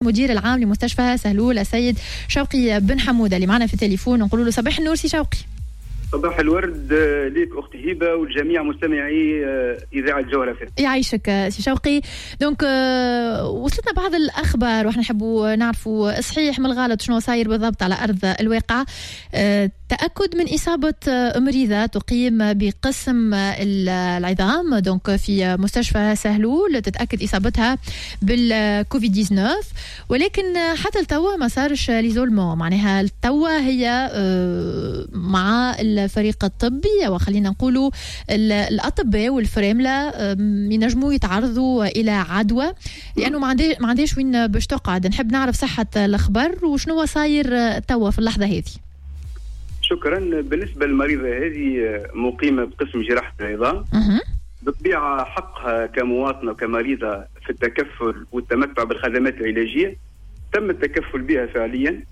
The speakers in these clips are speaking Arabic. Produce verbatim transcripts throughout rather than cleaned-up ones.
مدير العام لمستشفى سهلول السيد شوقي بن حمودة اللي معنا في التليفون، نقول له صباح النور سي شوقي. صباح الورد ليك أختي هبة والجميع مستمعي إذاعة الجوهرة فيه. يعيشك سي شوقي. دونك وصلتنا بعض الأخبار وإحنا نحبوا نعرفوا صحيح من الغلط شنو صاير بالضبط على أرض الواقع. تأكد من إصابة مريضة تقيم بقسم العظام دونك في مستشفى سهلول، تتأكد إصابتها بالكوفيد تسعة عشر، ولكن حتى التوا ما صارش ليزولمون، معناها التوا هي مع الفريق الطبي وخلينا نقولوا الأطباء والفراملة ينجموا يتعرضوا إلى عدوى لأنه ما عندي ما عنديش وين باش تقعد. نحب نعرف صحة الأخبار وشنو صاير توا في اللحظة هذه. شكرا. بالنسبة للمريضة هذه مقيمة بقسم جراحة العظام، بالطبيعة حقها كمواطنة وكمريضة في التكفل والتمتع بالخدمات العلاجية، تم التكفل بها فعليا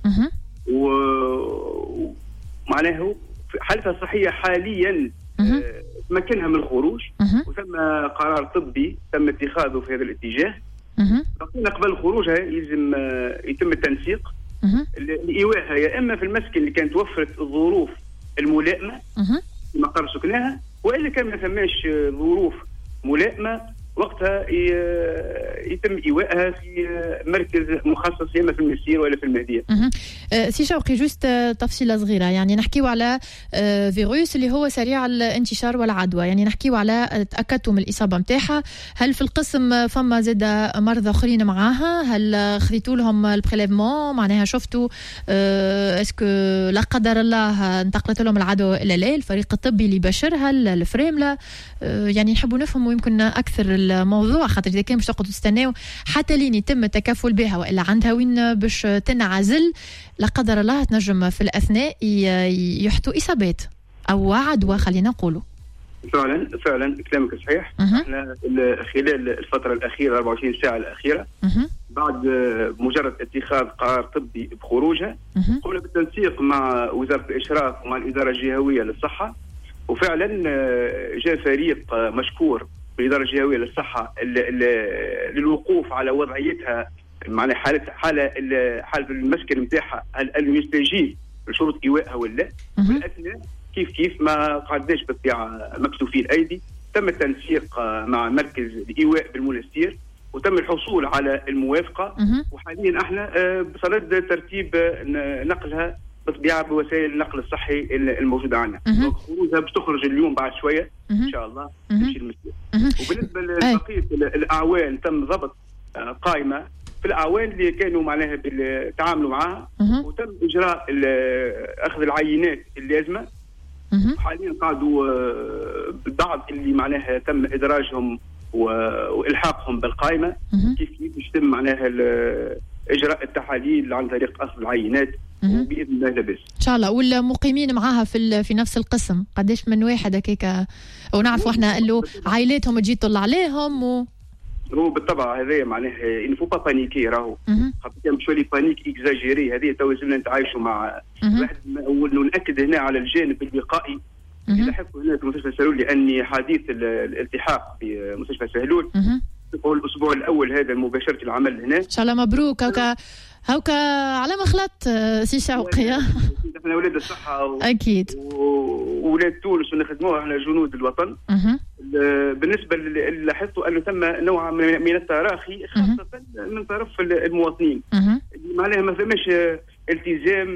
ومعناه حالتها الصحية حاليا تمكنها من الخروج، وثم قرار طبي تم اتخاذه في هذا الاتجاه. لكن قبل خروجها يلزم يتم التنسيق لإيواها يا إما في المسكن اللي كانت توفرت الظروف الملائمة في مقر سكنها، وإلا كان ما ثماش ظروف ملائمة وقتها يتم إيواءها في مركز مخصص يا اما في المسير ولا في المهدية. أه سي شوقي جوست تفصيلة صغيرة، يعني نحكيو على أه فيروس اللي هو سريع الانتشار والعدوى، يعني نحكيو على تأكدتوا من الإصابة متاعها، هل في القسم فما زاد مرضى آخرين معاها؟ هل خذيتوا لهم البريليفمون؟ معناها شفتوا أه اسكو لا قدر الله انتقلت لهم العدوى إلى لا الفريق الطبي اللي بشرها الفريملة؟ أه يعني نحبوا نفهموا يمكن أكثر الموضوع، خاطر إذا كان باش تقعدوا تستناو حتى لين يتم التكفل بها وإلا عندها وين باش تنعزل لا قدر الله تنجم في الأثناء يحطوا إصابات أو عدوى خلينا نقولوا. فعلا فعلا كلامك صحيح. احنا خلال الفترة الأخيرة أربعة وعشرين ساعة الأخيرة أه. بعد مجرد اتخاذ قرار طبي بخروجها قمنا بالتنسيق مع وزارة الإشراف ومع الإدارة الجهوية للصحة، وفعلا جاء فريق مشكور بالإدارة الجهوية للصحة للوقوف على وضعيتها، معنى حالة حالة حالة المسكن نتاعها هل يستجيب لشروط إيوائها ولا. بالأثناء كيف كيف ما قعدناش بالطبيعة مكتوفين أيدي، تم التنسيق مع مركز الإيواء بالمنستير وتم الحصول على الموافقة، وحاليا احنا بصدد ترتيب نقلها بالطبيعة بوسائل النقل الصحي الموجودة عندنا. خروجها باش تخرج اليوم بعد شوية إن شاء الله تمشي المسير. وبالنسبة لبقية الأعوان تم ضبط قائمة في الأعوان اللي كانوا معناها بالتعاملوا معها، وتم إجراء أخذ العينات اللازمة. حاليا قاعدوا بعض اللي معناها تم إدراجهم وإلحاقهم بالقائمة كيف كيف يتم معناها إجراء التحاليل عن طريق أخذ العينات وبإذن الله لاباس إن شاء الله. والمقيمين معاها في في نفس القسم قديش من واحد هكاك؟ ونعرفوا احنا انه عائلاتهم تجي تطلع عليهم و... هو بالطبع هذا معناه إن فو با بانيكي راهو خاطر كان شويه بانيك اكزاجيري هذه تو لازمنا نتعايشوا مع واحد. ونأكد هنا على الجانب الوقائي اللي لاحقوا هنا في مستشفى سهلول، لأني حديث الالتحاق في مستشفى سهلول هو الأسبوع الأول هذا مباشرة العمل هنا إن شاء الله. مبروك. هوكا هوكا على ما خلط سي شوقي. احنا ولاد الصحة و... أكيد وولاد تونس ونخدموها احنا جنود الوطن. أه. بالنسبة اللي لاحظته أنه ثم نوع من التراخي خاصة أه. من طرف المواطنين أه. معناها ما ثماش التزام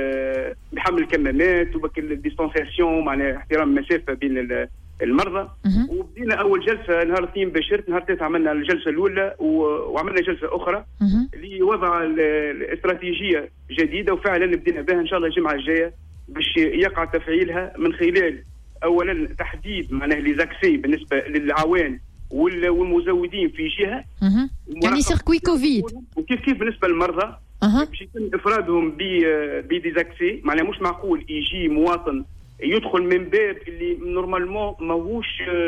بحمل الكمامات وبالديستانسياسيون، معناها احترام المسافة بين المرضى. أه. وبدينا أول جلسة نهار الاثنين باشرت، نهار ثلاثة عملنا الجلسة الأولى وعملنا جلسة أخرى أه. لوضع الاستراتيجية جديدة، وفعلا بدينا بها إن شاء الله الجمعة الجاية باش يقع تفعيلها من خلال اولا تحديد معناه لي زاكسي بالنسبه للعوان والمزودين في جهه أه. يعني سيركوي كوفيد، وكيف كيف بالنسبه للمرضى أه. باش يتم افرادهم بدي زاكسي. معناه مش معقول يجي مواطن يدخل من باب اللي نورمالمون ماهوش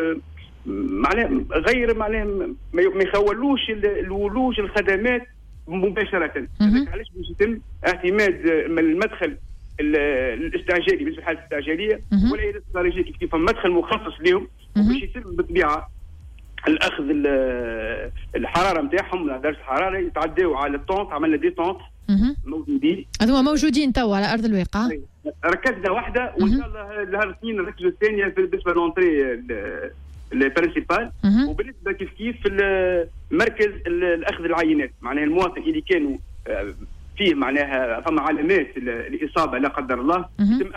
معناه غير معناه ما يخولوش الولوج الخدمات مباشره. علاش باش يتم اعتماد المدخل الاستعجالي بالنسبه للحالة الاستعجاليه ولا الاستراتيجيه كيف كيف مدخل مخصص لهم، وباش يتم بالطبيعه الاخذ الحراره نتاعهم، درجه الحراره يتعداو على الطونط. عملنا دي طونط موجودين، هذوما موجودين تو على ارض الواقع. ركزنا واحده وان شاء الله نهار الاثنين نركزوا الثانيه بالنسبه لونتري البرينسيبال. وبالنسبه كيف كيف في مركز الاخذ العينات، معناها المواطن اللي كانوا فيه معناها فما علامات الاصابه لا قدر الله يتم